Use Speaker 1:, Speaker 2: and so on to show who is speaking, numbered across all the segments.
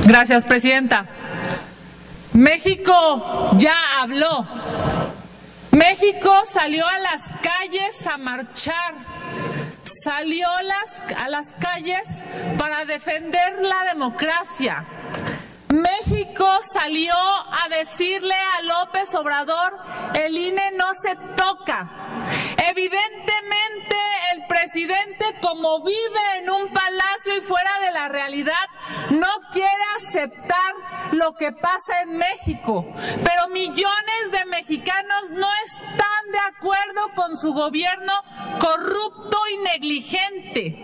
Speaker 1: Gracias, presidenta. México ya habló. México salió a las calles a marchar. Salió a las calles para defender la democracia. México salió a decirle a López Obrador, el INE no se toca. Evidentemente el presidente, como vive en un palacio y fuera de la realidad, no quiere aceptar lo que pasa en México. Pero millones de mexicanos no están de acuerdo con su gobierno corrupto y negligente.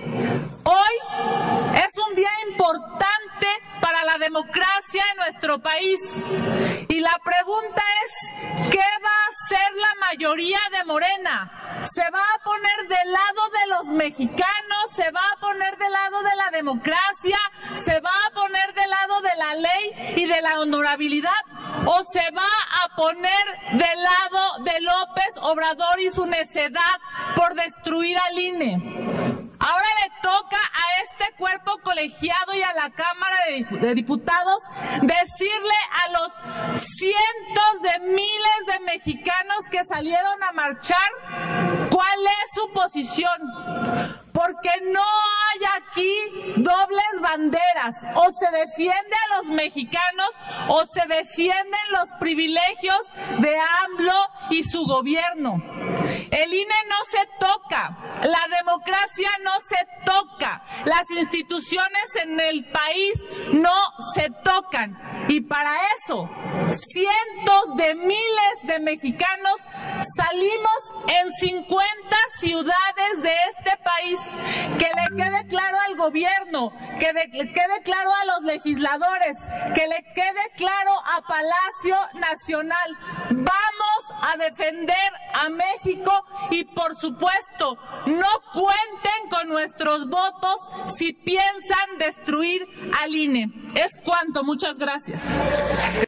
Speaker 1: Hoy es un día importante para la democracia en nuestro país. Y la pregunta es, ¿qué va a hacer la mayoría de Morena? ¿Se va a poner del lado de los mexicanos? ¿Se va a poner del lado de la democracia? ¿Se va a poner del lado de la ley y de la honorabilidad? ¿O se va a poner del lado de López Obrador y su necedad por destruir al INE? Ahora le toca a este cuerpo colegiado y a la Cámara de Diputados decirle a los cientos de miles de mexicanos que salieron a marchar cuál es su posición. Porque no hay aquí dobles banderas. O se defiende a los mexicanos o se defienden los privilegios de AMLO y su gobierno. El INE no se toca, la democracia no se toca, las instituciones en el país no se tocan. Y para eso, cientos de miles de mexicanos salimos en 50 ciudades de este país. Que le quede claro al gobierno, que le quede claro a los legisladores, que le quede claro a Palacio Nacional. Vamos a defender a México y, por supuesto, no cuenten con nuestros votos si piensan destruir al INE. Es cuanto. Muchas gracias.